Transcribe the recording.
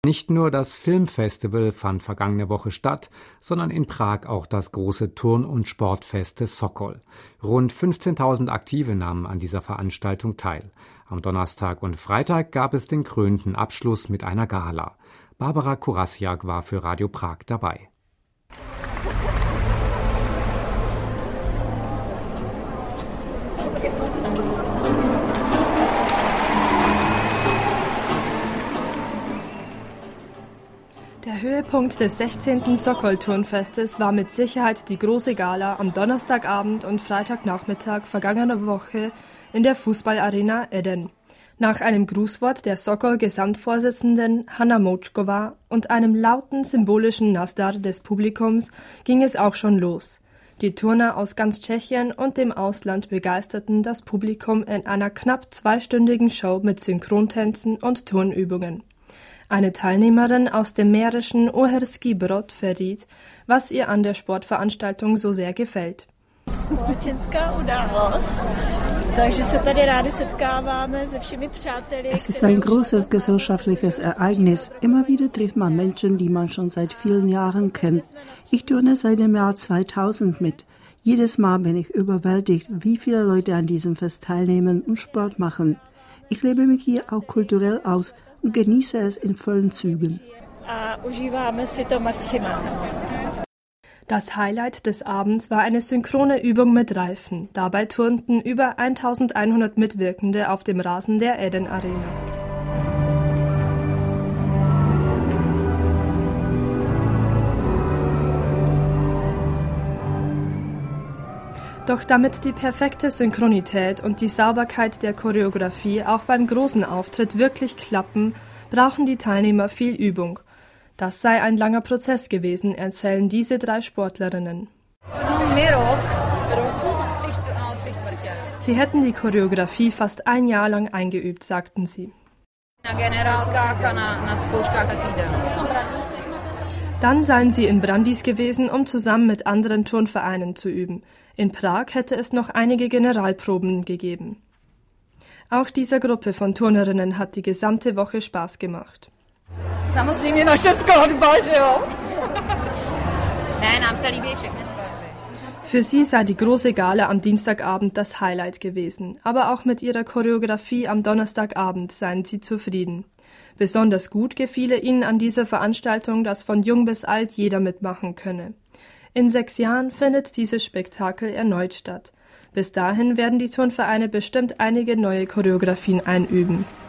Nicht nur das Filmfestival fand vergangene Woche statt, sondern in Prag auch das große Turn- und Sportfest des Sokol. Rund 15.000 Aktive nahmen an dieser Veranstaltung teil. Am Donnerstag und Freitag gab es den krönenden Abschluss mit einer Gala. Barbara Kurasiak war für Radio Prag dabei. Der Höhepunkt des 16. Sokol-Turnfestes war mit Sicherheit die große Gala am Donnerstagabend und Freitagnachmittag vergangener Woche in der Fußballarena Eden. Nach einem Grußwort der Sokol-Gesamtvorsitzenden Hanna Moučková und einem lauten symbolischen Nazdar des Publikums ging es auch schon los. Die Turner aus ganz Tschechien und dem Ausland begeisterten das Publikum in einer knapp zweistündigen Show mit Synchrontänzen und Turnübungen. Eine Teilnehmerin aus dem mährischen Uherský Brod verriet, was ihr an der Sportveranstaltung so sehr gefällt. Es ist ein großes gesellschaftliches Ereignis. Immer wieder trifft man Menschen, die man schon seit vielen Jahren kennt. Ich turne seit dem Jahr 2000 mit. Jedes Mal bin ich überwältigt, wie viele Leute an diesem Fest teilnehmen und Sport machen. Ich lebe mich hier auch kulturell aus und genieße es in vollen Zügen. Das Highlight des Abends war eine synchrone Übung mit Reifen. Dabei turnten über 1100 Mitwirkende auf dem Rasen der Eden Arena. Doch damit die perfekte Synchronität und die Sauberkeit der Choreografie auch beim großen Auftritt wirklich klappen, brauchen die Teilnehmer viel Übung. Das sei ein langer Prozess gewesen, erzählen diese 3 Sportlerinnen. Sie hätten die Choreografie fast ein Jahr lang eingeübt, sagten sie. Dann seien sie in Brandýs gewesen, um zusammen mit anderen Turnvereinen zu üben. In Prag hätte es noch einige Generalproben gegeben. Auch dieser Gruppe von Turnerinnen hat die gesamte Woche Spaß gemacht. Für sie sei die große Gala am Dienstagabend das Highlight gewesen, aber auch mit ihrer Choreografie am Donnerstagabend seien sie zufrieden. Besonders gut gefiele ihnen an dieser Veranstaltung, dass von jung bis alt jeder mitmachen könne. In 6 Jahren findet dieses Spektakel erneut statt. Bis dahin werden die Turnvereine bestimmt einige neue Choreografien einüben.